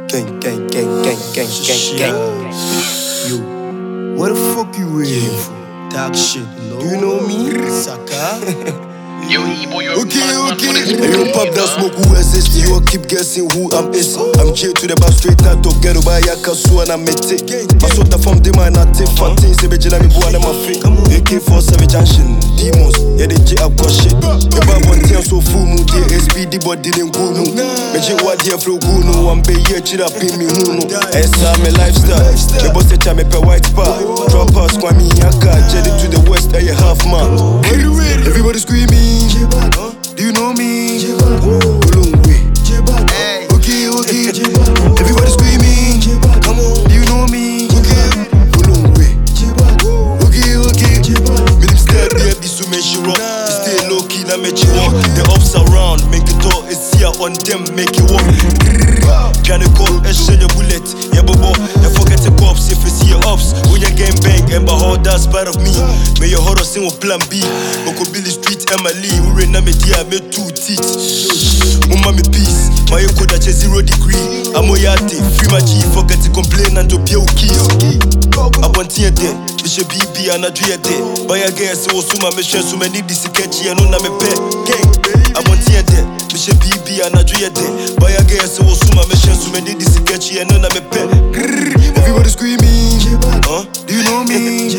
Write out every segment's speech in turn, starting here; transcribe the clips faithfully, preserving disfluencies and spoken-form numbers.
Gang, gang, gang, gang, gang, gang, gang. Yo, where the fuck you waiting for? Talk shit, no. You know me? Saka? Yo, Ebo, you're Okay, mad, okay. man, Hey, yo, pop that smoke, who S S T? You keep guessing who I'm is. I'm J to the bar straight out to get over Yakasu and I'm it. My sort of from the man, I take fourteen. Say, Bejina, me boy, I'm a fake. A K forty-seven junction, demons. Yeah, they J up got shit. The bar one ten so full moon, the S P D, but didn't go no. Meji what the flow go no. I'm be here, chill up in me, who no. S I'm a lifestyle. The boss said, I'm a white spot. Drop us, Kwame Yaka, jetted to the west, a half man. Everybody screaming. Do you know me? Ulungwe. Okay, okay. Everybody screaming. Come on. Do you know me? Ulungwe. Okay, okay. Me them step there, be so make you rock. Stay low key, now make you walk. The ups around, make it all. It's here on them, make it walk. Can you call exchange your bullet? Yeah, bobo. You forget the cops if it's here ups. When you game bang, and behold, that's part of me. May your horror sing with plan B. Moko Billy Street, Emily. Who ran me dear, me two teeth. Mama me peace. My echo that is zero degree. I'm oyate, free my G. Forget to complain and to be okay. I want to there. Bishe B B and I do it there. Buy a guess, so suma me share so many this catchy and on me pay. Gang, I want to there. Bishe B B and I do it there. Buy a guess, so suma me share so many this catchy and on me pay. Everybody screaming. Huh? Do you know me?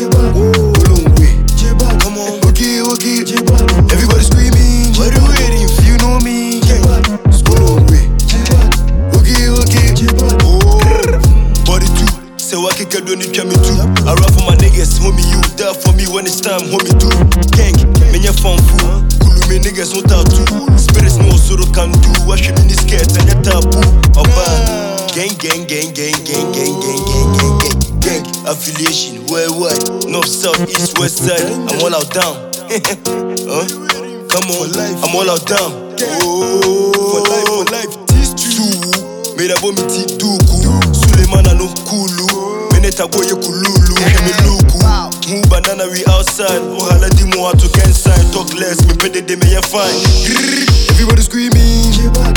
Come on. Okay, okay. Everybody screaming. What are you waiting for? You know me. Okay, okay. Oh, body too. Say what can do you me too. I rap for my niggas, homie. You die for me when it's time, homie too. Gang, me your phone fool. Kulu me niggas no tattoo. Spirits no soro can do. Wash your mini skirt and your taboo. Oba. Gang, gang, gang, gang, gang, gang, gang, gang, gang, gang, gang. Affiliation, worldwide, north, south, east, west side. I'm all out down. Huh? Come on, I'm all out down. Oh, for life, for life. This two, made a bomb tea duku. Sulemana no kulu. Meneta boye kululu. Me luku. Move banana we outside. Ohala di mo to can sign. Talk less, me pede de me ya fine. Everybody screaming.